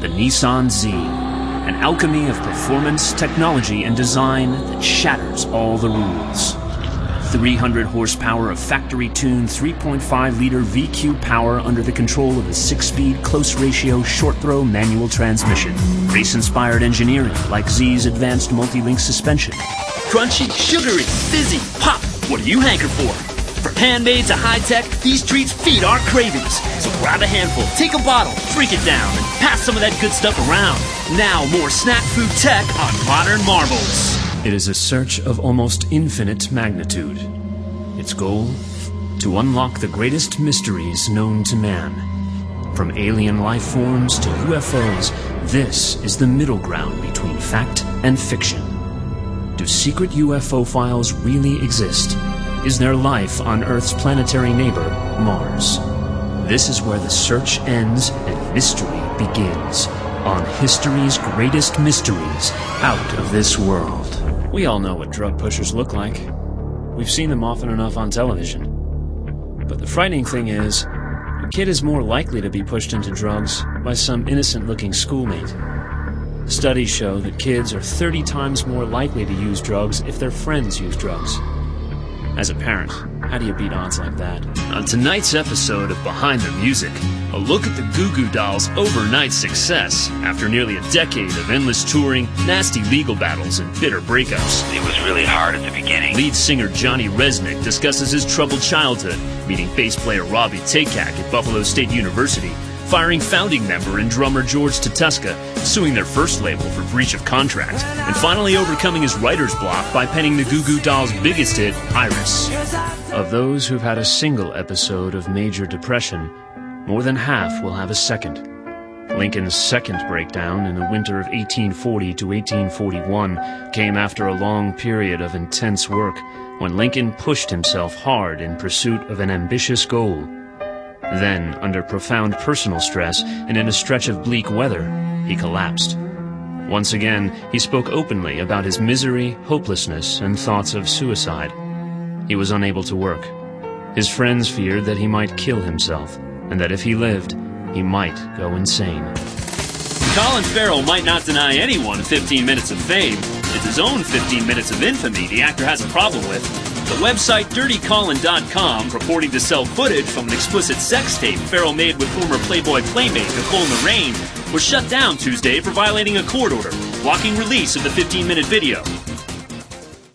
the Nissan Z. An alchemy of performance, technology, and design that shatters all the rules. 300 horsepower of factory-tuned 3.5-liter VQ power under the control of a 6-speed close-ratio short-throw manual transmission. Race-inspired engineering like Z's advanced multi-link suspension. Crunchy, sugary, fizzy, pop. What do you hanker for? From handmade to high-tech, these treats feed our cravings. So grab a handful, take a bottle, drink it down, and pass some of that good stuff around. Now more snack food tech on Modern Marbles. It is a search of almost infinite magnitude. Its goal? To unlock the greatest mysteries known to man. From alien life forms to UFOs, this is the middle ground between fact and fiction. Do secret UFO files really exist? Is there life on Earth's planetary neighbor, Mars? This is where the search ends and mystery begins. On history's greatest mysteries, out of this world. We all know what drug pushers look like. We've seen them often enough on television. But the frightening thing is, a kid is more likely to be pushed into drugs by some innocent-looking schoolmate. Studies show that kids are 30 times more likely to use drugs if their friends use drugs. As a parent, how do you beat odds like that? On tonight's episode of Behind the Music, a look at the Goo Goo Dolls' overnight success after nearly a decade of endless touring, nasty legal battles, and bitter breakups. It was really hard at the beginning. Lead singer Johnny Resnick discusses his troubled childhood, meeting bass player Robbie Takak at Buffalo State University, firing founding member and drummer George Tatuska, suing their first label for breach of contract, and finally overcoming his writer's block by penning the Goo Goo Dolls' biggest hit, Iris. Of those who've had a single episode of major depression, more than half will have a second. Lincoln's second breakdown in the winter of 1840 to 1841 came after a long period of intense work, when Lincoln pushed himself hard in pursuit of an ambitious goal. Then, under profound personal stress and in a stretch of bleak weather, he collapsed. Once again, he spoke openly about his misery, hopelessness, and thoughts of suicide. He was unable to work. His friends feared that he might kill himself, and that if he lived, he might go insane. Colin Farrell might not deny anyone 15 minutes of fame. It's his own 15 minutes of infamy the actor has a problem with. The website DirtyColin.com, purporting to sell footage from an explicit sex tape Farrell made with former Playboy playmate Nicole Lorraine, was shut down Tuesday for violating a court order, blocking release of the 15-minute video.